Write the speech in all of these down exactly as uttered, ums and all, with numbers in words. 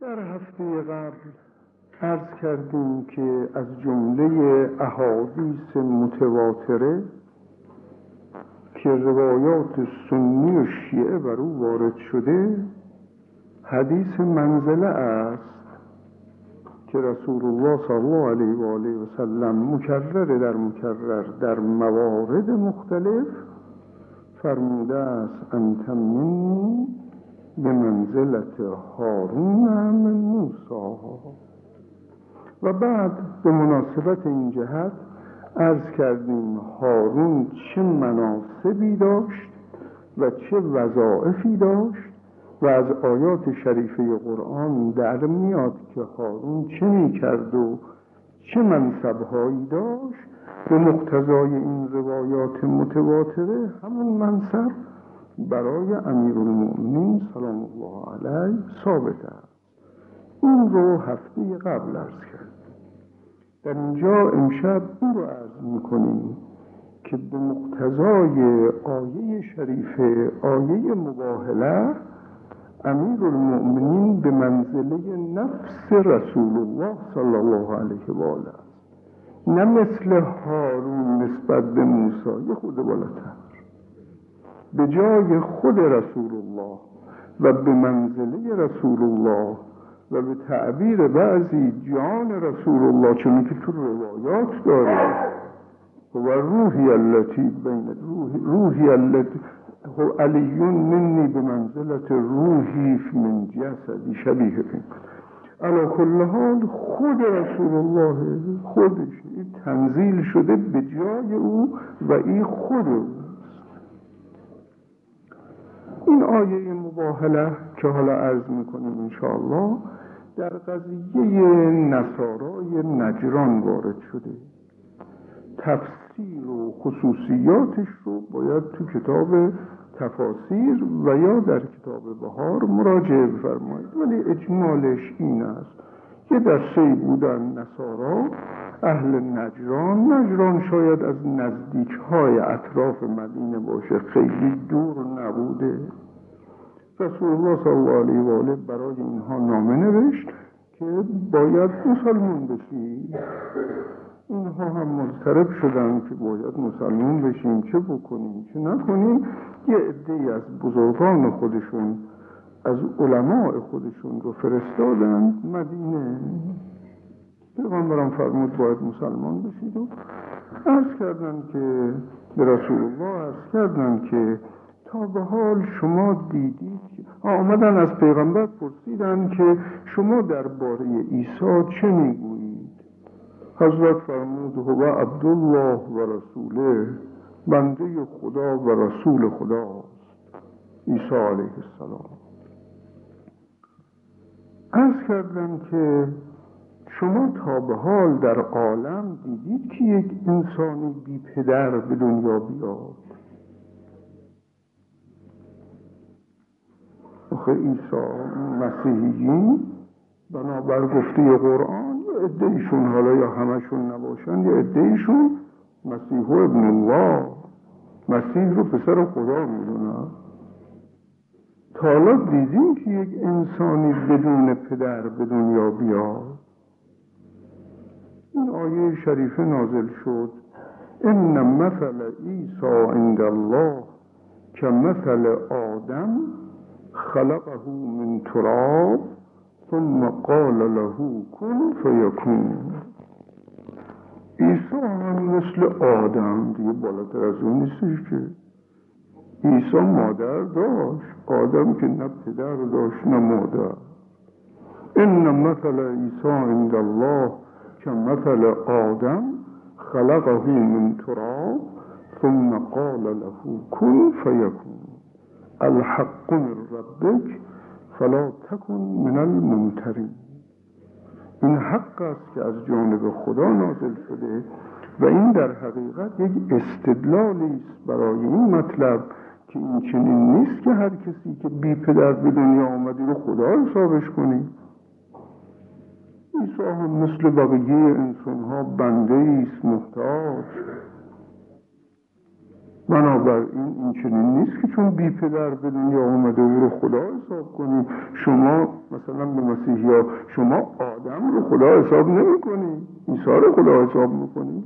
در هفته قبل عرض کردیم که از جمله احادیث متواتره که روایات سنی و شیعه بر او وارد شده حدیث منزله است که رسول الله صلی الله علیه و آله و سلم مکرر در مکرر در موارد مختلف فرموده است انت منی به منزلت هارون من موسی. و بعد به مناسبت این جهت عرض کردیم هارون چه مناسبی داشت و چه وظایفی داشت و از آیات شریفه قرآن در میاد که هارون چه میکرد و چه منصبهایی داشت. به مقتضای این روایات متواتره همون منصب برای امیرالمؤمنین سلام الله علیه ثابت است. این رو هفته قبل عرض کرد. در اینجا امشب این رو عرض میکنیم که به مقتضای آیه شریفه آیه مباهله امیرالمؤمنین به منزله نفس رسول الله صلی الله علیه و آله است، نه مثل هارون نسبت به موسی یه خود بالاتر، به جای خود رسول الله و به منزله رسول الله و به تعبیر بعضی جان رسول الله، چون که تو روایات داره و روحی التي بین روحی, روحی التي علیون منی به منزلت روحی من جسدی شبیه این. علی کل حال خود رسول الله خودش تنزیل شده به جای او و این خود او. این آیه مباهله که حالا عرض میکنیم انشاءالله در قضیه نصارای نجران وارد شده. تفسیر و خصوصیاتش رو باید تو کتاب تفاسیر و یا در کتاب بهار مراجعه بفرمایید، ولی اجمالش این است که دسته بودن نصارا اهل نجران. نجران شاید از نزدیک‌های اطراف مدینه باشه، خیلی دور نبوده. رسول الله صلی الله علیه و آله برای اینها نامه نوشت که باید مسلمان بشی. اینها هم مضطرب شدن که باید مسلمان بشیم، چه بکنیم چه نکنیم. یه عده‌ای از بزرگان خودشون از علماء خودشون رو فرستادن مدینه. پیغمبرم فرمود باید مسلمان بشید و عرض کردن که به رسول الله عرض کردن که تا به حال شما دیدید، آمدن از پیغمبر پرسیدن که شما درباره عیسی چه میگویید؟ حضرت فرمود هو عبدالله و رسوله، بنده خدا و رسول خداست عیسی علیه السلام. عرض کردن که شما تا به حال در عالم دیدید که یک انسانی بی پدر به دنیا بیاد؟ آخه عیسی مسیحیین بنابر گفته قرآن یه عده‌ایشون، حالا یا همشون نباشن، یه عده‌ایشون مسیح ابن الله، مسیح رو پسر خدا میدونن. تا حالا دیدیم که یک انسانی بدون پدر به دنیا بیاد؟ این آیه شریفه نازل شد ان مثل عیسی عند الله کمثل آدم خلقه من تراب ثم قال له کن فیکون. عیسی هم مثل آدم دیگه، بالاتر از اون نیستش که. عیسی مادر داشت، آدم که نه پدر داشت نه مادر. ان مثل عیسی عند الله کمثل آدم خلقه من تراب ثم قال له کن فیکون الحق من ربک فلا تکن من الممترین. این حق است که از جانب خدا نازل شده و این در حقیقت یک استدلالی است برای این مطلب که این چنین نیست که هر کسی که بی پدر به دنیا آمدی رو خدا حسابش کنی. عیسی هم مثل بقیه انسان ها بنده ایست، محتاج. بنابراین این چنین نیست که چون بی پدر به دنیا آمده او رو خدا حساب کنی. شما مثلا به مسیحی ها شما آدم رو خدا حساب نمی کنی، عیسی رو خدا حساب میکنی.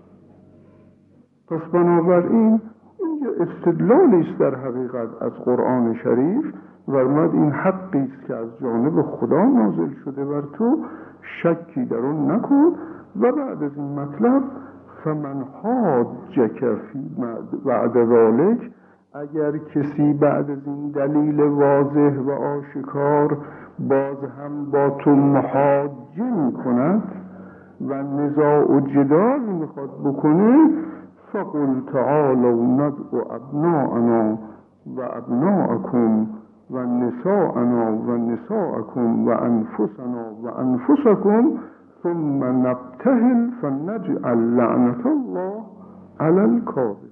پس بنابراین این استدلالی است در حقیقت از قرآن شریف و فرمود این حقی است که از جانب خدا نازل شده بر تو، شکی در اون نکن. و بعد از این مطلب فمن حاجک فی بعد ذلک، اگر کسی بعد از این دلیل واضح و آشکار باز هم با تو محاجه می کند و نزاع و جدال میخواد بکنه، فقل تعالوا ندعو ابناءنا و ابناءکم و نساءنا و نساءکم و انفسنا و انفسکم ثم نبتهل فنجعل لعنت الله علی الکاذبین.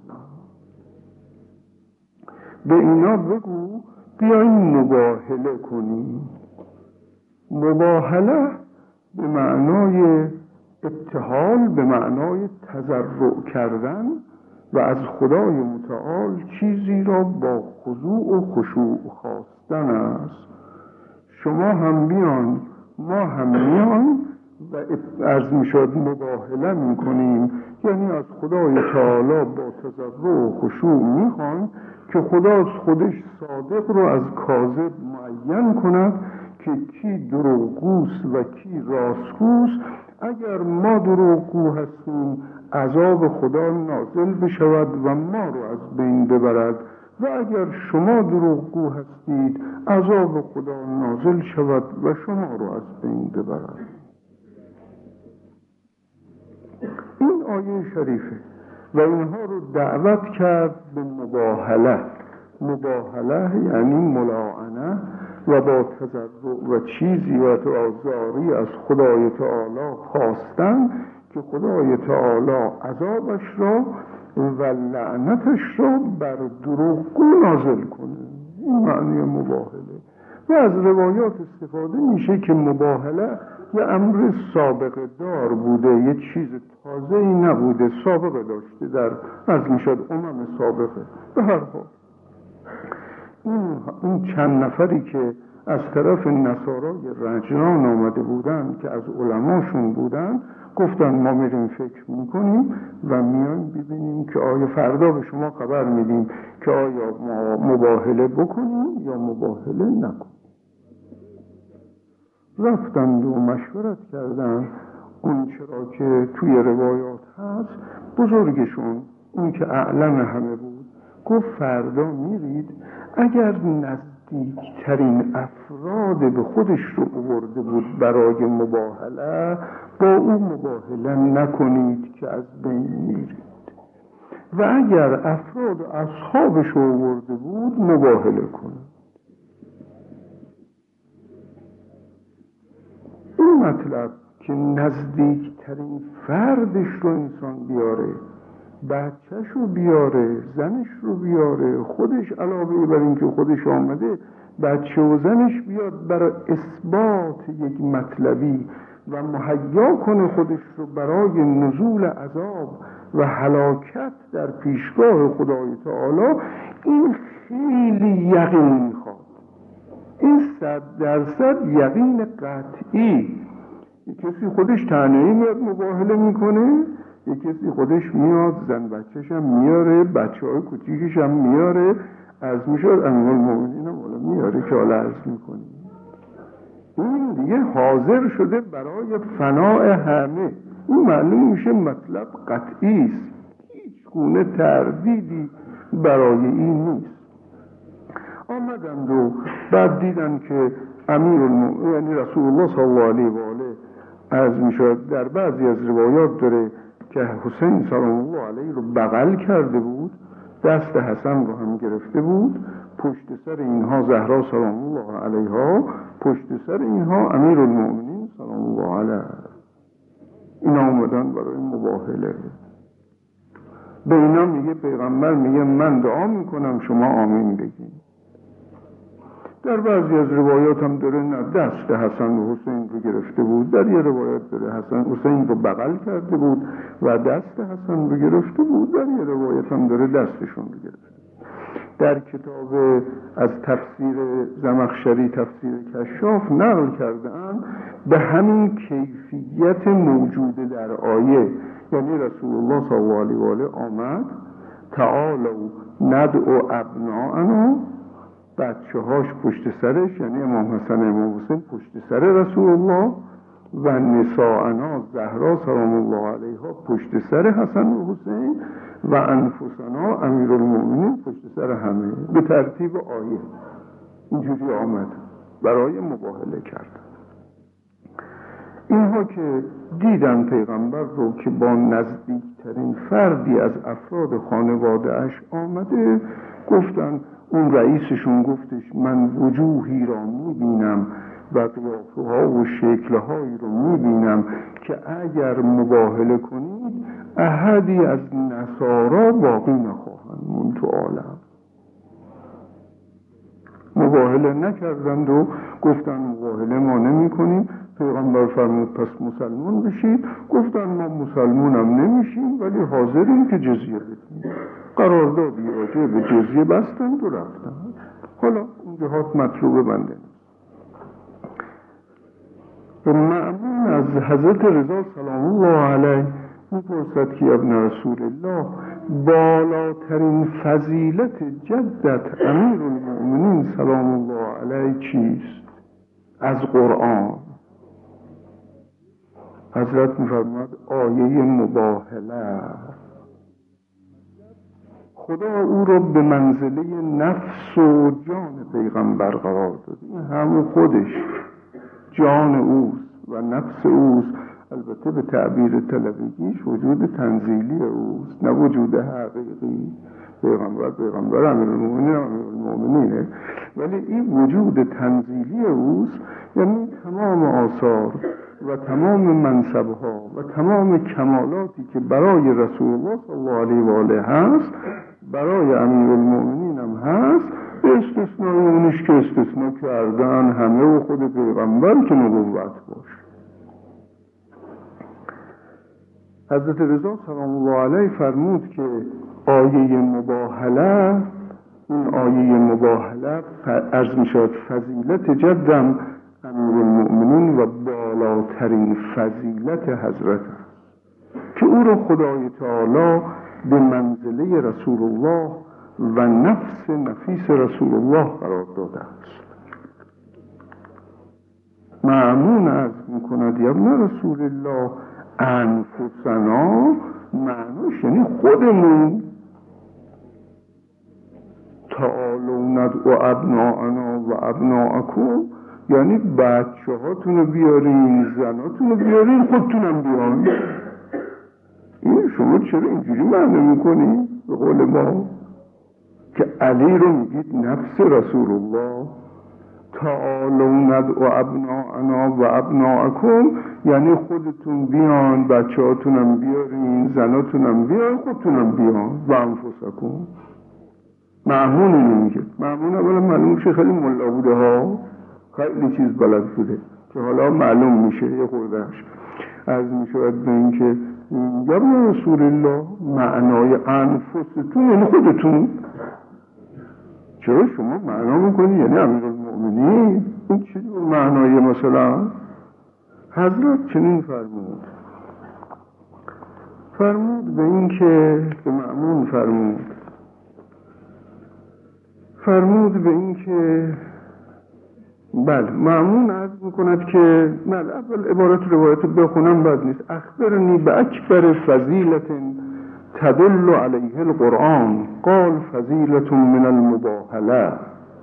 به اینا بگو بیاین مباهله کنیم. مباهله به معنای ابتهال، به معنای تضرع کردن و از خدای متعال چیزی را با خضوع و خشوع خواستن است. شما هم بیان، ما هم میان و از میشد مباهله میکنیم، یعنی از خدای تعالی با تضرع و خشوع میخوان که خدا از خودش صادق رو از کاذب معین کند که کی دروغگوست و کی راستگوست. اگر ما دروغگو هستیم عذاب خدا نازل بشود و ما رو از بین ببرد، و اگر شما دروغگو هستید عذاب خدا نازل شود و شما رو از بین ببرد. این آیه شریفه و اینها رو دعوت کرد به مباهله. مباهله یعنی ملاعنه و با تضرع و چیزی و آزاری از خدای تعالی خواستن که خدای تعالی عذابش را و لعنتش را بر دروغگو نازل کنه. این معنی مباهله. و از روایات استفاده میشه که مباهله یه امر سابقه دار بوده، یه چیز تازه ای نبوده، سابقه داشته در از میشد امم سابقه. به هر حال این, این چند نفری که از طرف نصارای رجران آمده بودن که از علماشون بودن، گفتن ما میریم فکر میکنیم و میایم ببینیم که آیا فردا به شما خبر میدیم که آیا ما مباهله بکنیم یا مباهله نکنیم. رفتند و مشورت کردن. اون چرا که توی روایات هست، بزرگشون اون که اعلم همه بود گفت فردا میرید، اگر نزدیکترین افراد به خودش رو آورده بود برای مباهله، با او مباهله نکنید که از بین میرید، و اگر افراد و اصحابش رو آورده بود مباهله کنید. این مطلب که نزدیکترین فردش رو انسان بیاره، بچهش رو بیاره، زنش رو بیاره، خودش علاوه بر این که خودش آمده بچه و زنش بیاد برای اثبات یک مطلبی و مهیا کنه خودش رو برای نزول عذاب و هلاکت در پیشگاه خدای تعالی، این خیلی یقین میخواد. این صد درصد یقین قطعی. کسی خودش تنهایی میاد مباهله میکنه، یک کسی خودش میاد زن بچه‌ش هم میاره، بچه های کوچیکش هم میاره، از میشد امیرالمومنین هم حالا میاره که حالا عرض میکنیم. این دیگه حاضر شده برای فناء همه. این معلوم میشه مطلب قطعی است، هیچ گونه تردیدی برای این نیست. آمدند و بعد دیدن که امیرالمومنین یعنی رسول الله صلی الله علیه و آله عرض میشد در بعضی از روایات داره که حسین سلام الله علیه رو بغل کرده بود، دست حسن رو هم گرفته بود، پشت سر اینها زهرا سلام الله علیها، پشت سر اینها امیرالمومنین سلام الله علیه. اینا آمدن برای مباهله. به اینا میگه پیغمبر میگه من دعا میکنم شما آمین بگین. در بعضی از روایات هم داره نه دست حسن و حسین رو گرفته بود، در یه روایت داره حسن حسین رو بغل کرده بود و دست حسن رو گرفته بود، در یه روایت هم داره دستشون رو گرفته. در کتاب از تفسیر زمخشری تفسیر کشاف نقل کرده‌اند به همین کیفیت موجود در آیه، یعنی رسول الله صلی الله علیه و آله آمد تعالوا ندعو ابناءنا، بچه هاش پشت سرش، یعنی امام حسن امام حسین پشت سر رسول الله و نساءنا زهرا سلام الله علیها پشت سر حسن و حسین و انفسنا امیرالمومنین پشت سر همه، به ترتیب آیه اینجوری آمد برای مباهله کردن. اینها که دیدن پیغمبر رو که با نزدیکترین فردی از افراد خانواده اش آمده، گفتن، اون رئیسشون گفتش من وجوهی را میبینم و قیافه ها و شکل هایی رو میبینم که اگر مباهله کنید احدی از نصارا باقی نخواهند من تو عالم. مباهله نکردند و گفتن مباهله ما نمی کنیم. پیغمبر فرمود پس مسلمان بشید. گفتن ما مسلمان هم نمیشیم ولی حاضریم که جزیه بدیم. قراردادی راجع به جزیه بستند و رفتند. حالا این جهات مطلوب بنده و مأمون از حضرت رضا سلام الله علیه میپرسد که ابن رسول الله بالاترین فضیلت جدت امیر المؤمنین سلام الله علیه چیست؟ از قرآن. حضرت میفرماد آیه مباهله. خدا او را به منزله نفس و جان پیغمبر قرار داد. این همون خودش جان اوست و نفس اوست، البته به تعبیر طلبگیش وجود تنزیلی اوست، نه وجود حقیقی. پیغمبر پیغمبر امیرالمومنین امیرالمومنینه، ولی این وجود تنزیلی اوست، یعنی تمام آثار و تمام منصبها و تمام کمالاتی که برای رسول الله صلی الله علیه و آله هست برای امیرالمومنین هم هست، به استثنای اونش که استثناء کردن همه و خود پیغمبر که نبوت باش. حضرت رضا سلام الله علیه فرمود که آیه مباهله، این آیه مباهله عرض می شود فضیلت جدم امیرالمؤمنین و بالاترین فضیلت حضرت است که او را خدای تعالی به منزله رسول الله و نفس نفیس رسول الله قرار داده است. مأمون عرض می کند یا ابن رسول الله انفسنا، معنوش یعنی خودمون، تعالوا ندعو ابناءنا و ابناءکم، یعنی بچه هاتون رو بیارین، زناتون رو بیارین، خودتونم بیارین. این شما چرا اینجوری معنی میکنی؟ به قول ما که علی رو میگید نفس رسول الله، تعالوا ندعو ابناءنا و ابناءکم، یعنی خودتون بیان، بچه هاتونم بیارین، زناتونم بیارین، خودتونم بیان و انفسکم. مأمون اینو میگه. مأمون اولا معلوم میشه خیلی ملا بوده ها، خیلی چیز بلد بوده که حالا معلوم میشه یه خوردهش از میشود به این که یا رسول الله معنای انفستون یعنی خودتون. چرا شما معنا میکنی یعنی امیرالمؤمنین؟ این چه جور معنای مثلا؟ حضرت چنین فرمود فرمود به این که به مأمون فرمود فرمود به این که بله، مأمون عرض میکند که بله، اول عبارت روایت بخونم بد نیست. اخبرنی به اکبر فضیلت تدل علیه القرآن قال فضیلت من المباهله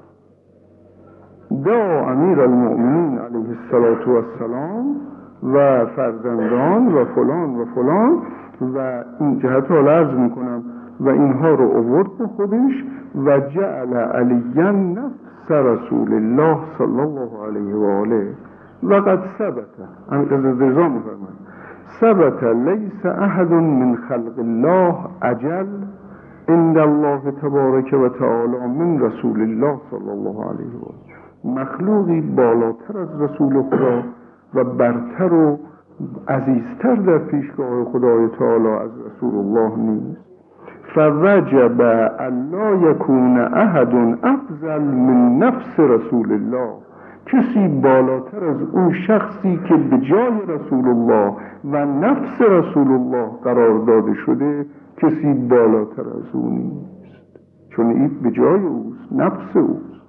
دا امیر المؤمنین علیه الصلاة والسلام و فرزندان و فلان و فلان و این جهت رو عرض میکنم و اینها رو آورد به خودش و جعل علیاً نفس رسول الله صلی الله علیه و آله و قد ثبت، امیر رضا میفرماید ثبت لیس احد من خلق الله اجل عند الله تبارک و تعالی من رسول الله صلی الله علیه و آله. مخلوقی بالاتر از رسول خدا و برتر و عزیزتر در پیشگاه خدای تعالی از رسول الله نیست. فوجب الا یکون احد افضل من نفس رسول الله، کسی بالاتر از اون شخصی که به جای رسول الله و نفس رسول الله قرار داده شده کسی بالاتر از اون نیست، چون این به جای اوست، نفس اوست.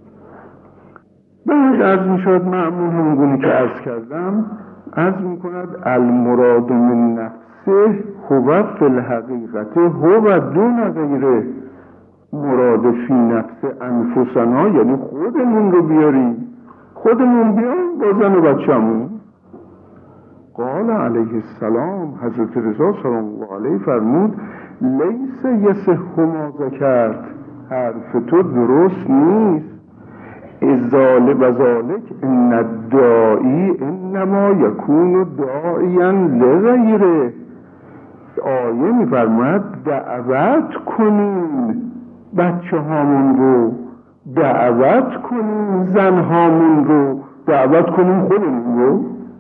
بعد عرض می شود معمول همونگونه که عرض کردم، عرض می کند المراد من نفسه هو فی الحقیقت هو دون غیره. مراد فی نفس انفسنا یعنی خودمون رو بیاریم، خودمون بیاریم با زن و بچه‌مون. قال علیه السلام، حضرت رضا سلام الله علیه فرمود لیس یصح ما ذکرت، حرف تو درست نیست. ازال و ذالک ان الداعی انما یکون داعیا لغیره. آیه میفرماید دعوت کنیم بچه هامون رو، دعوت کنیم زن هامون رو، دعوت کنیم خودمون رو.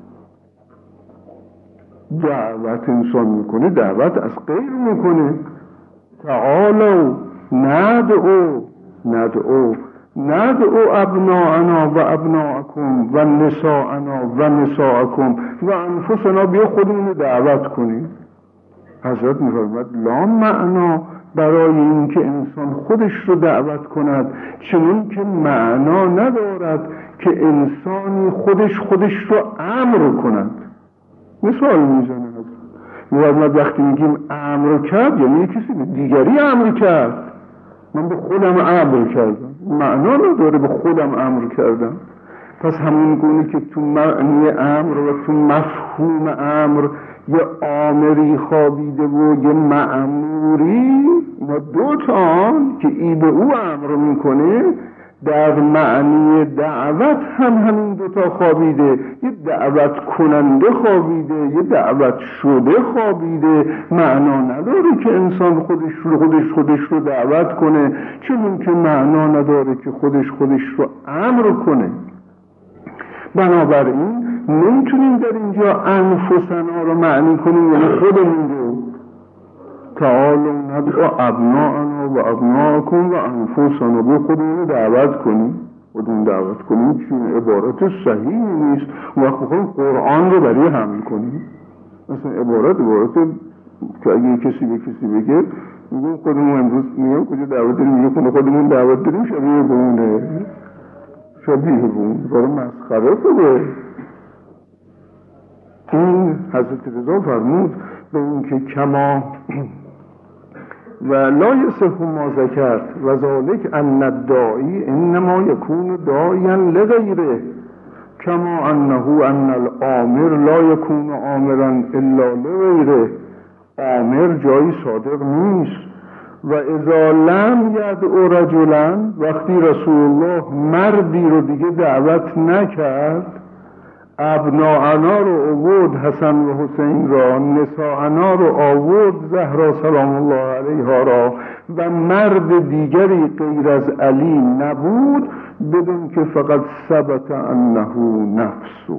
دعوت انسان میکنه، دعوت از غیر میکنه. تعالوا ندعو ندعو ندعو ابناءنا و ابناءکم و نساءنا و نساءکم و انفسنا، بیا خودمون رو دعوت کنیم. حضرت میفرماید لا معنا برای این که انسان خودش رو دعوت کند، چنین که معنا ندارد که انسانی خودش خودش رو امر کند. مثال میزنه حضرت، وقتی میگیم امر کرد یعنی کسی به دیگری امر کرد. من به خودم امر کردم، معنا نداره به خودم امر کردم. پس همون گونه که تو معنی امر و تو مفهوم امر یه آمری خوابیده و یه مأموری، ما دو تا که ای به او امر میکنه، در معنی دعوت هم همین دو تا خوابیده. یه دعوت کننده خوابیده، یه دعوت شده خوابیده. معنا نداره که انسان خودش رو خودش خودش رو دعوت کنه، چون که معنا نداره که خودش خودش رو امر کنه. بنابراین نمیتونیم در اینجا انفسنا رو معنی کنیم یعنی خودمون رو. تعالوا ندعو ابناءنا و ابناءکم و انفسنا، به خودمون رو دعوت کنیم. خودمون دعوت کنیم چون عبارت صحیح نیست. وقت بخوایم قرآن رو برای حمل کنیم، مثلا عبارت عبارت که اگه کسی به کسی بگه میگه خودمون امروز میگم کجا دعوت داریم، میگه خونه خودمون دعوت داریم، شبیه بونه شبیه بون برای مسخره خوبه. این حضرت رضا فرمود به این که کما و لا یصح ما ذکرت و ذالک ان الداعی انما یکون داعیا لغیره کما انه ان الامر لا یکون آمرا الا لغیره. آمر جایی صادق نیست. و اذا لم یدعو رجلا، وقتی رسول الله مردی رو دیگه دعوت نکرد، ابناءنا رو آورد حسن و حسین را، نساءنا رو آورد زهرا سلام الله علیها را، و مرد دیگری غیر از علی نبود، بدون که فقط ثبت انه نفسه،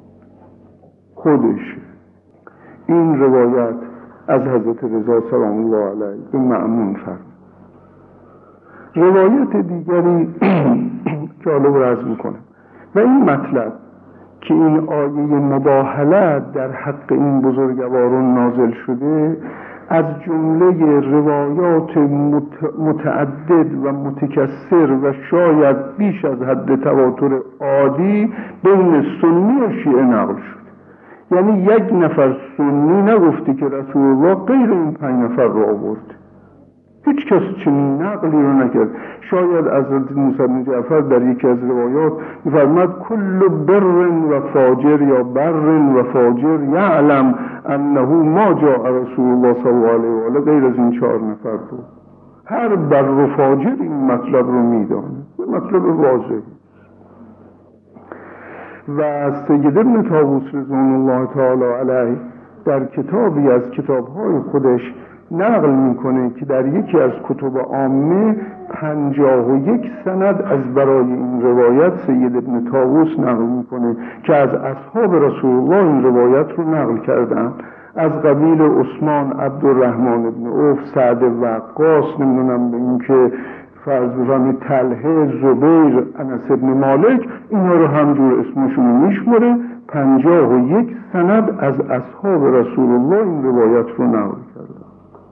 خودش. این روایت از حضرت رضا سلام الله علیه به مأمون فرمود. روایت دیگری که حالا عرض میکنم و این مطلب که این آیه مباهلت در حق این بزرگواران نازل شده، از جمله روایات متعدد و متکثر و شاید بیش از حد تواتر عادی بین سنی و شیعه نقل شد. یعنی یک نفر سنی نگفته که رسول الله غیر این پنج نفر رو آورد، هیچ کس چنین نقلی رو نکرد. شاید از حضرت موسی بن جعفر در یکی از روایات می‌فرماید کل بر و فاجر یا بر و فاجر یعلم انه ما جاء رسول الله صلی الله علیه و آله غیر از این چهار نفر رو. هر بر و فاجر این مطلب رو میدانه، مطلب واضح. و سید ابن طاووس رضوان الله تعالی علیه در کتابی از کتاب‌های خودش نقل میکنه که در یکی از کتب عامه پنجاه و یک سند از برای این روایت سید ابن طاووس نقل میکنه که از اصحاب رسول الله این روایت رو نقل کردن، از قبیل عثمان، عبدالرحمن ابن عوف، سعد وقاص، نمیدونم به این که فرض بفرمایید طلحه، زبیر، انس ابن مالک، اینا رو همجور اسمشون رو میشمره. پنجاه و یک سند از اصحاب رسول الله این روایت رو نقل کردن.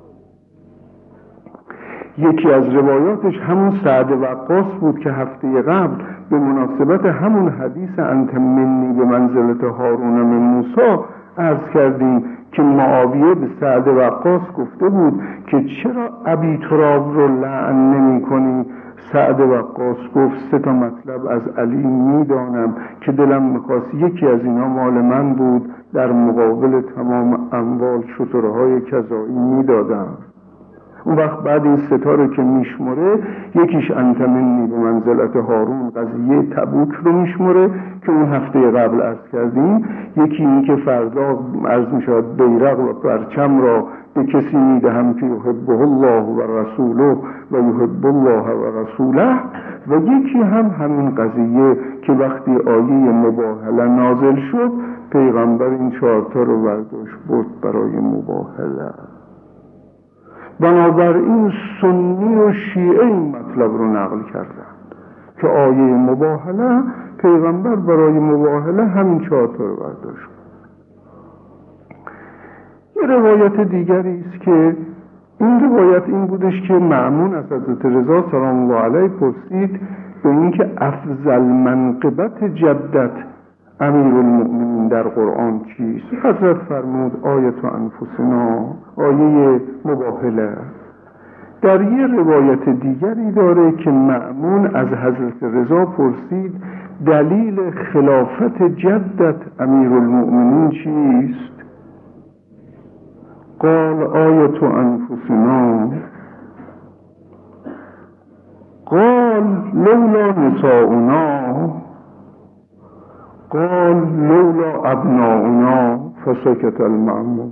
یکی از روایاتش همون سعد وقاص بود که هفته قبل به مناسبت همون حدیث انت منی به منزلت هارون من موسی عرض کردیم که معاویه به سعد وقاص گفته بود که چرا ابی تراب رو لعن نمی کنی؟ سعد وقاص گفت سه تا مطلب از علی میدانم که دلم میخواست یکی از اینا مال من بود، در مقابل تمام اموال شترهای کذایی میدادم. اون وقت بعد این ستاره که میشمره یکیش انت منی به منزلت هارون، قضیه تبوک رو میشمره که اون هفته قبل عرض کردیم. یکی این که فردا عرض میشود بیرق و پرچم را به کسی میدهم که یحبه الله و رسوله و یحب الله و رسوله، و یکی هم همین قضیه که وقتی آیه مباهله نازل شد پیغمبر این چهارتا رو برداشت برد برای مباهله. بنابراین سنی و شیعه این مطلب رو نقل کردن که آیه مباهله پیغمبر برای مباهله همین چهارتا رو برداشت. یه روایت دیگری است که این روایت این بودش که مأمون از حضرت رضا سلام الله علیه پرسید به این که افضل منقبت جدت امیرالمؤمنین در قرآن چیست؟ حضرت فرمود آیت انفسنا، آیه مباهله. در یه روایت دیگری داره که مأمون از حضرت رضا پرسید دلیل خلافت جدت امیرالمؤمنین چیست؟ قال آیت انفسنا، قال لولا نساؤنا، قال لولا ابناؤنا، فسکت المأمون.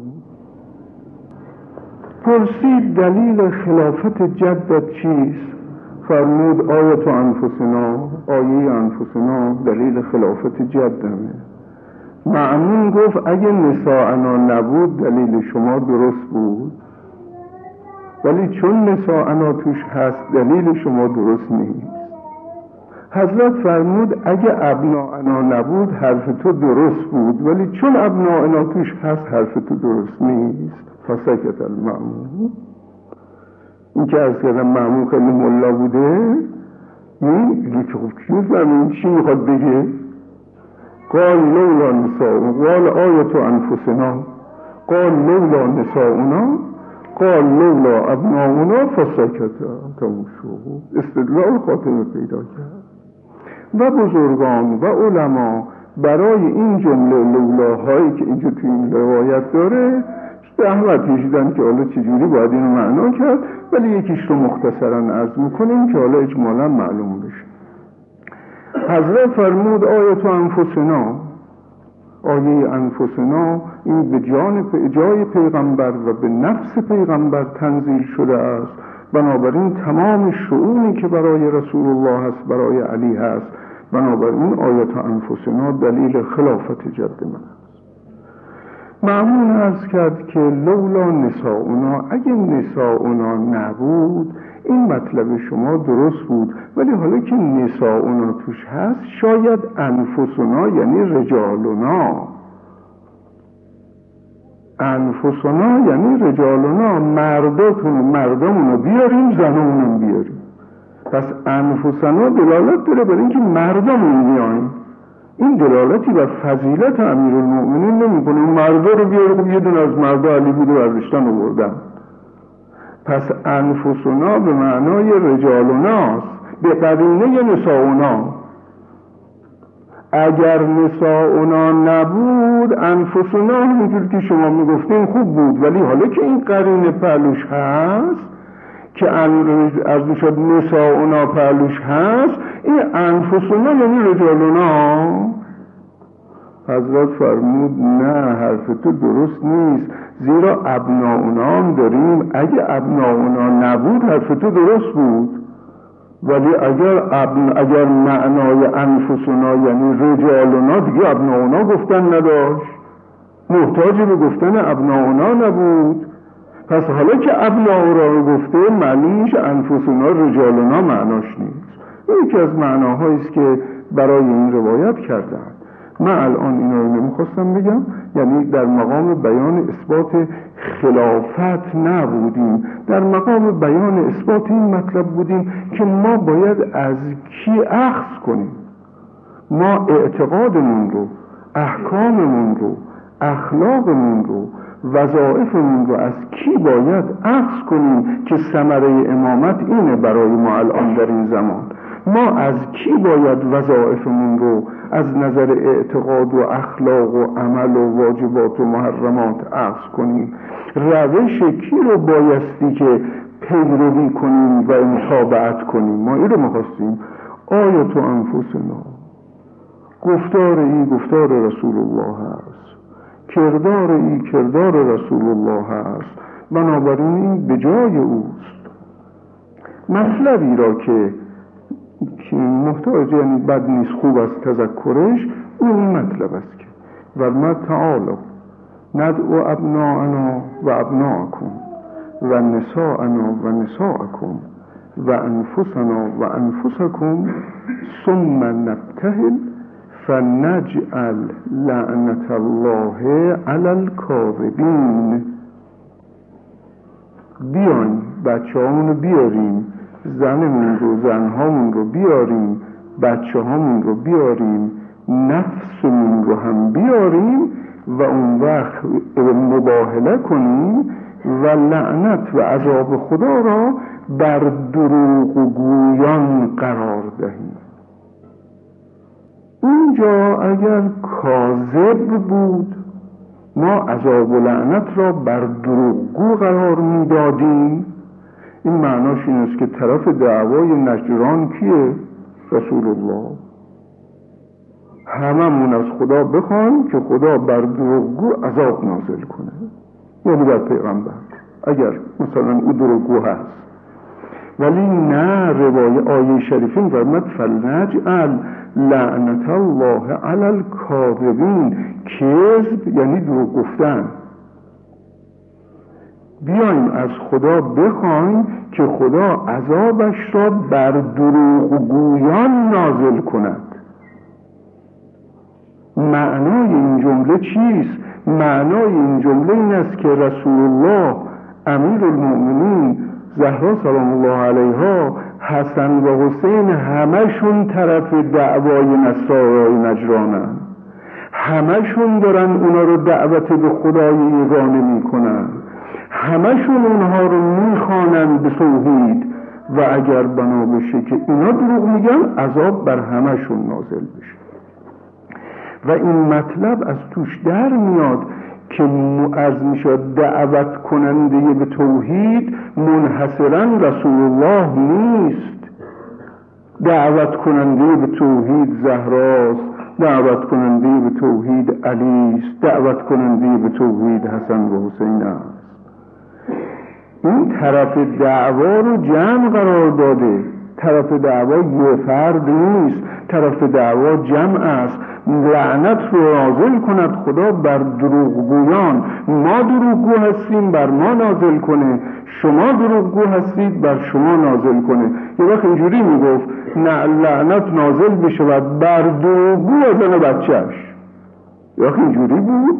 پرسید دلیل خلافت جدت چیست؟ فرمود آیت انفسنا، آیه انفسنا دلیل خلافت جدمه. مأمون گفت اگه نساءنا نبود دلیل شما درست بود، ولی چون نساءنا توش هست دلیل شما درست نیست. حضرت فرمود اگه ابناءنا نبود حرف تو درست بود، ولی چون ابناءنا توش هست حرف تو درست نیست. فسکت المأمون. این که از کردم مأمون خیلی ملا بوده، این که خوب چیز فرمون چی میخواد بگه؟ قال لولا نساؤنا، قال آیت انفسنا، قال لولا نساؤنا، قال لولا ابناؤنا، فسکت. تموم شد. استدلال خاتمه پیدا کرد. و بزرگان و علما برای این جمله لولاهایی که اینجا توی این روایت داره زحمت کشیدن که حالا چجوری باید اینو معنا کرد، ولی یکیش رو مختصرا عرض میکنیم که حالا اجمالا معلوم بشه. حضرت فرمود آیت انفسنا، آیه انفسنا این به جان جای پیغمبر و به نفس پیغمبر تنزیل شده است. بنابراین تمام شؤونی که برای رسول الله هست برای علی هست. بنابراین آیت انفسنا دلیل خلافت جد من است. مأمون عرض کرد که لولا نساؤنا، اگه نساؤنا نبود این مطلب شما درست بود، ولی حالا که نساؤنا توش هست شاید انفسنا یعنی رجالنا، انفسنا یعنی رجالنا، مرداتون مردمونو بیاریم زنمونو بیاریم. پس انفسنا دلالت داره بر اینکه مردمون میایم. این دلالتی بر فضیلت امیرالمؤمنین نمیکنه. مردا رو بیاره، خب یه دونه از مردا علی بود و برداشتن آوردن. پس انفسنا به معنای رجالناست به قرینه نساؤنا. اگر نساؤنا نبود انفسنا همونجور که شما میگفتین خوب بود، ولی حالا که این قرینه پهلوش هست که از میشد نساؤنا پهلوش هست، این انفسنا یعنی رجالنا. حضرت فرمود نه، حرف تو درست نیست، زیرا ابناؤنا هم داریم. اگه ابناؤنا نبود حرف تو درست بود. ولی اگر ابن اگر معنای انفسنا یعنی رجالنا، دیگه ابناؤنا گفتن نداشت، محتاج به گفتن ابناؤنا نبود. پس حالا که ابناء را گفته معلوم میشه انفسنا رجالنا معناش نیست. یکی از معناهایی است که برای این روایت کردن. من الان اینا رو نمیخواستم بگم، یعنی در مقام بیان اثبات خلافت نبودیم، در مقام بیان اثبات این مطلب بودیم که ما باید از کی اخذ کنیم. ما اعتقادمون رو، احکاممون رو، اخلاقمون رو، وظایفمون رو از کی باید اخذ کنیم که ثمره امامت اینه برای ما الان در این زمان. ما از کی باید وظایفمون رو از نظر اعتقاد و اخلاق و عمل و واجبات و محرمات اخذ کنیم؟ روش کی رو بایستی که پیروی کنیم و متابعت کنیم؟ ما این رو می‌خواستیم. آیت انفسنا، گفتار ای گفتار رسول الله هست، کردار ای کردار رسول الله هست، بنابراین این به جای اوست. مطلبی را که که محتاج یعنی بد نیست، خوب است تذکرش، اون مطلب است که ورمد تعالی ندعو ابناءنا و ابناءکم و نساءنا و نساءکم و انفسنا و انفسکم ثم نبتهل فنجعل لعنت الله علی الکاذبین. بیاین بچه هامون رو بیاریم، زنمون رو، زنهامون رو بیاریم، بچه هامون رو بیاریم، نفسمون رو هم بیاریم و اون وقت مباهله کنیم و لعنت و عذاب خدا را بر دروغ و گویان قرار دهیم. اینجا اگر کاذب بود ما عذاب و لعنت را بر دروغگو قرار میدادیم. این معناش این است که طرف دعوای نجران کیه؟ رسول الله. هممون از خدا بخوایم که خدا بر دروغگو عذاب نازل کنه، یعنی بر پیغمبر اگر مثلا او دروغگو هست. ولی نه، روایه آیه شریفین فرمود فلنجعل لعنت الله علی الکاذبین. کذب یعنی دروغ گفتن. بیایم از خدا بخوایم که خدا عذابش را بر دروغگویان نازل کند. معنای این جمله چیست؟ معنای این جمله این است که رسول الله، امیر المؤمنین زهرا سلام الله علیها، حسن و حسین همشون طرف دعوای نصارای نجرانن، همشون دارن اونا رو دعوت به خدای یگانه میکنن، همشون اونها رو میخوانن به توحید و اگر بنا بشه که اینا دروغ میگن عذاب بر همشون نازل بشه. و این مطلب از توش در میاد که از میشد دعوت کننده به توحید منحصرا رسول الله نیست. دعوت کننده به توحید زهراست، دعوت کننده به توحید علی است، دعوت کننده به توحید حسن و حسین است. این طرف دعوا رو جمع قرار داده. طرف دعوا یه فرد نیست، طرف دعوا جمع است. لعنت رو نازل کند خدا بر دروغگویان. ما دروغگو هستیم بر ما نازل کنه، شما دروغگو هستید بر شما نازل کنه. یه وقت اینجوری میگفت نه لعنت نازل بشود بر دروغگو و زن بچهش. یه وقت اینجوری بود.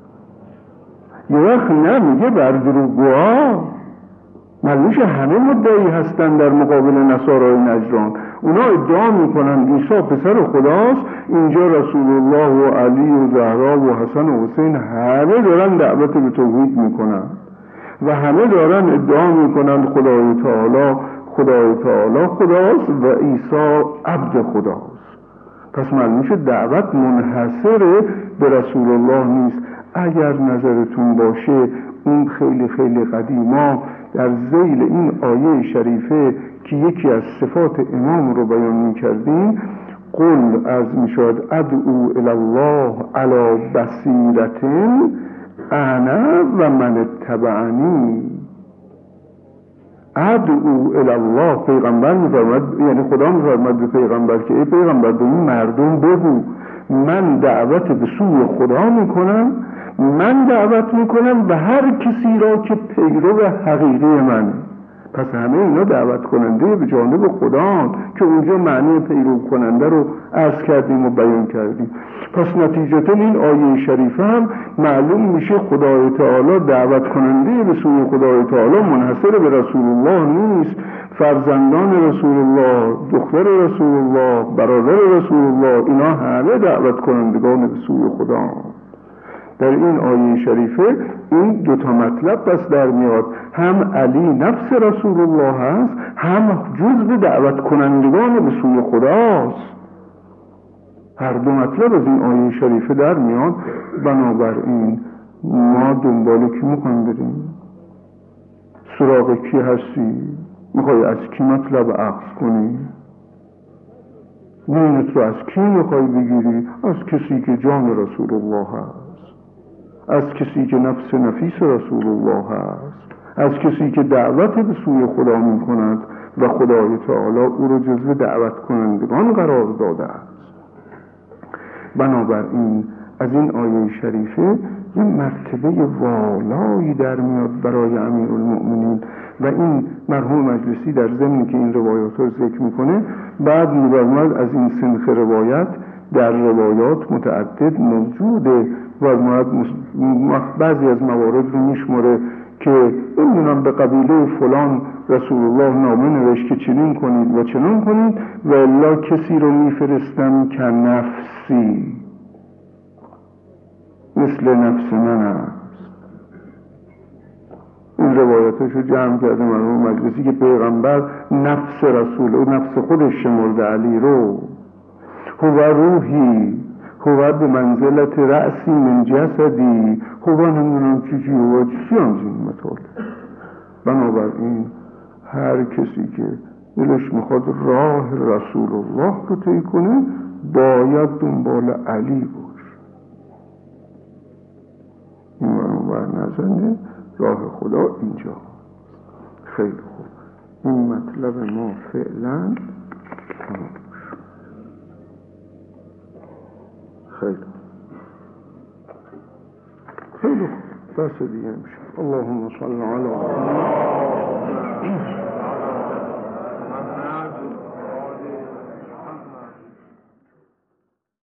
یه وقت نه، میگه بر دروغگوها. معلومش همه مدعی هستن در مقابل نصارای نجران. اونا ادعا میکنن عیسی پسر خداست. اینجا رسول الله و علی و زهرا و حسن و حسین همه دارن دعوت به توحید میکنن و همه دارن ادعا میکنن خدای تعالی خدای تعالی خداست و عیسی عبد خداست. پس معلومش دعوت منحصر به رسول الله نیست. اگر نظرتون باشه اون خیلی خیلی قدیما در ذیل این آیه شریفه که یکی از صفات امام رو بیان می‌کردیم، قل از میشد ادعو الی الله علی بصیرة انا و من اتبعنی. ادعو الی الله، پیغمبر میفرماد، یعنی خدا میفرماد به پیغمبر که ای پیغمبر به این مردم بگو من دعوت به سوی خدا میکنم، من دعوت میکنم و هر کسی را که پیرو حقیقی من. پس همه اینا دعوت کننده به جانب خدا که اونجا معنی پیرو کننده رو عرض کردیم و بیان کردیم. پس نتیجتا این آیه شریفه هم معلوم میشه خدای تعالی دعوت کننده به سوی خدای تعالی منحصر به رسول الله نیست. فرزندان رسول الله، دختر رسول الله، برادر رسول الله، اینا همه دعوت کنندگان به سوی خدا. در این آیه شریفه این دو تا مطلب بس در میاد، هم علی نفس رسول الله هست، هم جزء دعوت کنندگان به سوی خداست. هر دو مطلب از این آیه شریفه در میاد. بنابراین ما دنبال کی میخوایم بریم؟ سراغ کی هستی؟ میخوای از کی مطلب اخذ کنی؟ دینت رو از کی میخوای بگیری؟ از کسی که جان رسول الله هست، از کسی که نفس نفیس رسول الله هست، از کسی که دعوت به سوی خدا می کند و خدای تعالی او رو جزو دعوت کنندگان قرار داده است. بنابراین از این آیه شریفه یه مرتبه والایی در میاد برای امیرالمؤمنین و این مرحوم مجلسی در ضمن که این روایات رو ذکر میکنه بعد می‌فرماید از این سنخ روایت در روایات متعدد موجوده و بعضی از موارد رو میشماره که نمیدونم به قبیله فلان رسول الله نامه نوشت که چنین کنید و چنین کنید و الا کسی رو میفرستم که نفسی مثل نفس من است. این روایاتشو جمع کرده مرحوم مجلسی که پیغمبر نفس رسول و نفس خودش شمرده علی رو. هو روحی، هو به منزلت رأسی من جسدی، هو نمیدونم چی چی هو چی هم زین مطال. بنابراین هر کسی که دلش میخواد راه رسول الله رو طی کنه باید دنبال علی باشه. این بر نزنه راه خدا اینجا. خیلی خوب، این مطلب ما فعلا تمام. خیلی خیلی خوب، بس دیگه میشه. اللهم صل علی